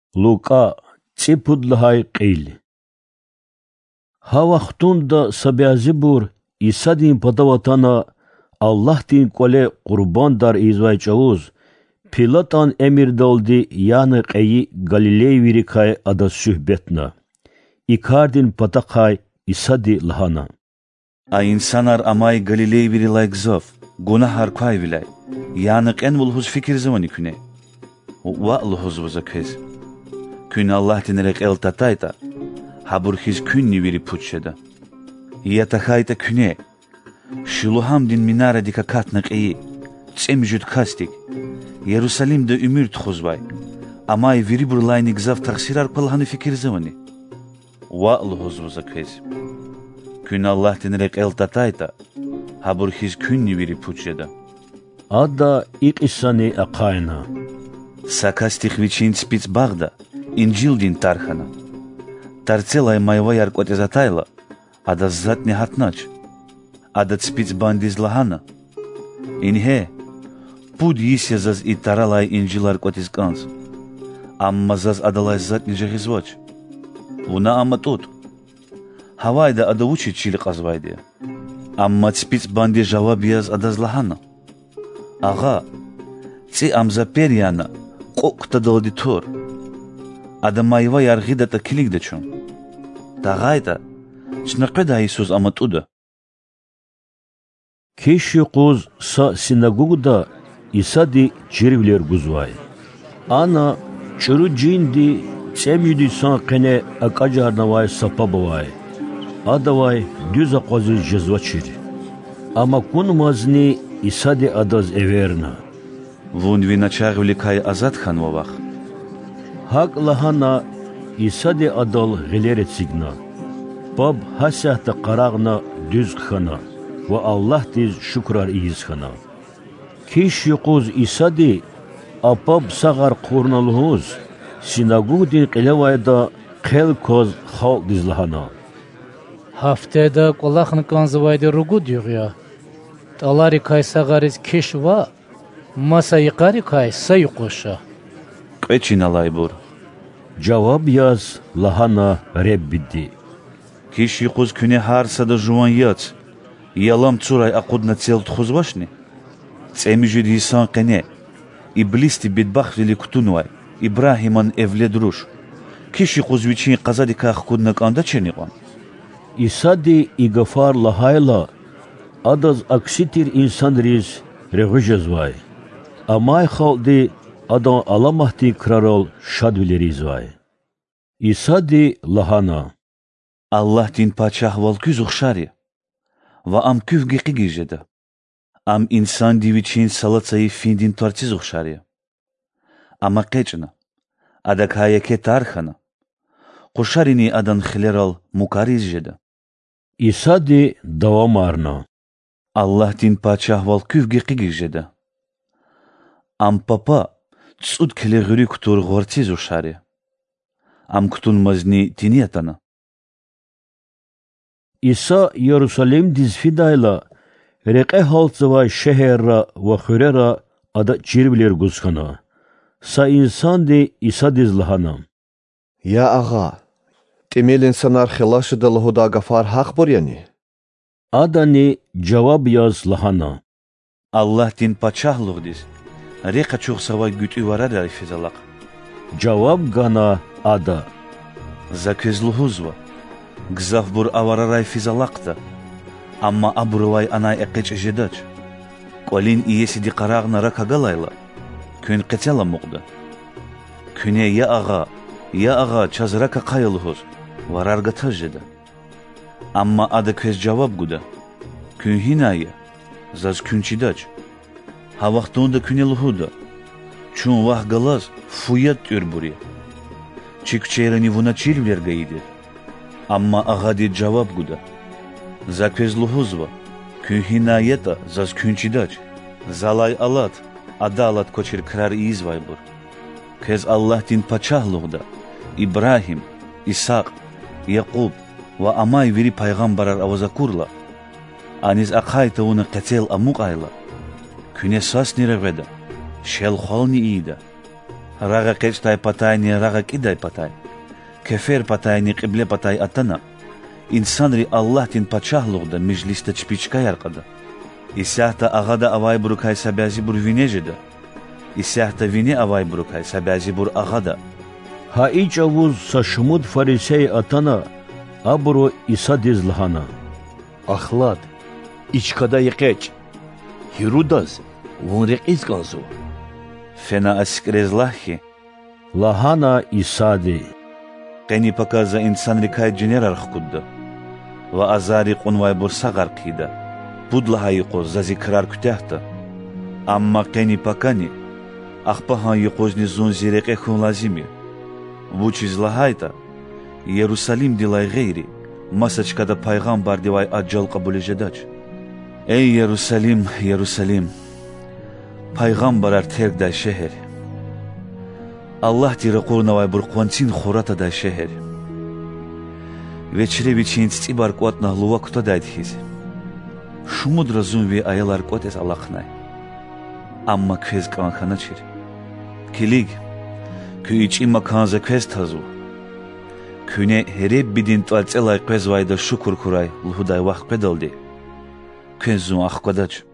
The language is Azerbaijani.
Luqa tsipudlahay qil. Ha vaqtunda sabiazibur İsadin patavatana Allah din qole qurban dar izvay çavuz Pilatan emir doldi yani qeyi Galilei virikay adas sühbetna. İkardin patakay İsadi lahana. A insanar amay Galilei virilay gzov. Gunahar kay vilay. Yani qen vulhuz fikir zamani küne. Wa'luhuz vazakez. Kün Allah dinrek el tatayta. Haburhiz künni viri putşeda. Yatakayta küne. Şuluham din minare dika katnak iyi. Tsemjüt kastik. Yerusalim'de ümür txuzbay. Amay viri burlayni gzav taksirar palhanı fikir zamani. Wa'luhuz vazakez. Kün Allah dinrek el tatayta. Haburhiz künni viri putşeda. Ada iqisani aqayna. Sakastih vichin spits bagda. İncil din tarhana. Tarcelay mayva yarkotezatayla. Ada zatni hatnaç. Ada spits bandiz lahana. İnhe. Pud yisezaz i taralay incil yarkotiz kans. Amma zaz adalay zatni jahizvoç. Una amma tut. Havayda ada uçi çili qazvaydi. Amma spits bandi javabiyaz adaz lahana. Ağa. Tsi amza peryana. Qoqta doldi tur. Ada mayva yargida ta kilik de çun. Tağayda. Çnaqeda Isus amatuda. Keşi quz sa sinagogda İsadi çirvler guzvay. Ana çuru cindi semyudi san qene akajarnavay sapabavay. Adavay düza qozi jezvaçir. Ama kunmazni İsadi adaz everna. Vun vinaçarvli kay azat khanvavaq. Hak lahana İsadi adal gileret signa. Bab hasahta qaragna düz khana. Ve Allah diz şükrar iyiz khana. Kiş yuquz İsadi apab sagar qurnalhuz. Sinagog din qilevayda qel koz xalq diz lahana. Haftada qolaxn kanzvayda rugu diyor ya. Talari kay sagariz kiş va. Masa yıkarı kay sayıqoşa. Qeçin alaybur. Cevap yaz lahana rebbidi. Kiş yuquz küne harsada juvan yat. Yalam tsuray aqudna tsel txuzvashni. Tsemijid yisan qene. İblisti bidbaxvili kutunvay. İbrahiman evledruş. Kiş yuquz vichin qazadi kaq kudna qanda çeniqan. İsadi igafar lahayla adaz aksitir insan riz revijazvay. Amay xaldi adan alamahti krarol şadvilerizvay. İsadi lahana. Allah din paçah val küz uxşari. Va am küvgi qigijeda. Am insan divichin salatsayı findin tartiz uxşari. Ama qeçna. Adak hayeke tarxana. Quşarini adan xileral mukariz jeda. İsadi davamarna. Allah din paçah val küvgi qigijeda. Am papa tsud keleguri kutur gortiz uxşari. Am kutun mazni tiniyatana. İsa Yerusalim dizfidayla reqe haltzavay şehirra ve xürera ada çirvler guzkhana. Sa insan de İsa dizlahana. Ya ağa, temel insanlar xilaşı da lahuda gafar haq bor yani. Adani cevap yaz lahana. Allah din paçahluq diz. Reqa çok savay gütü varar rifizalaq. Cevap gana ada. Zakezluhuzva. Gzavbur avararay fizalaqta. Amma aburvay anay eqeç jedaç. Qolin iyesi di qaragna rakagalayla. Kün qetela muqda. Küne ya ağa çazraka qayılhuz. Vararga tajeda. Amma ada köz cevap guda. Kün hinaya. Zaz künçidaç. Ha vaqtunda künelhuda. Çun vah galaz fuyat ürburi. Çikçeyrani vuna çirvler gaydir. Amma ağadi cevap guda. Zakezluhuzva. Kün hinayeta zaz künçidaç. Zalay alat. Adalat koçir krar izvaybur. Kez Allah din paçahluğda. İbrahim, İshak, Yaqub ve amay veri paygambarar avazakurla. Aniz aqayta onu qatel amuk ayla. Küne sas nireveda. Şel xalni iyida. Raga qeçtay patayni raga kiday patay. Kefer patayni qible patay atana. İnsanri Allah'tin paçahluğda mecliste çpiçka yarqadı. İsahta ağada avay burukay sabazi bur vinejede. İsahta vini avay burukay sabazi bur ağada. Ha iç avuz sa şumud farisey atana, abro İsa dizlahana. Ахлад, ичкада иқеч. Хирудаз, вунреқиз ганзу. Fena askrezlahki. Lahana İsa'di. Qeni pakaza insan rikay generar xukudda. Va azari qunvay bursa qarqida. Budlahay qoz zazikrar kütahta. Amma qeni pakani. Aqpahan yuqozni zun zireqe khun lazimi. Bu çizlahayta. Yerusalim dilay gayri. Masachkada paygambar divay ajjal qabul ejedaç. Ey Yerusalim, Yerusalim. Paygambarar tergda şehir. Allah dira qurnavay bur qvantin khurata da şehir. Veçre viçin tsibar qvatna luva kuta daydhiz. Şumud razum ve ayalar qotes Allah'nay. Amma kvez qanxana çir. Kilig. Küiçi makanza kvez tazu. Küne hereb bidin tvaltselay kvez vayda şukur kuray luhuday vaq pedaldi. Kvenzun aqqadaç.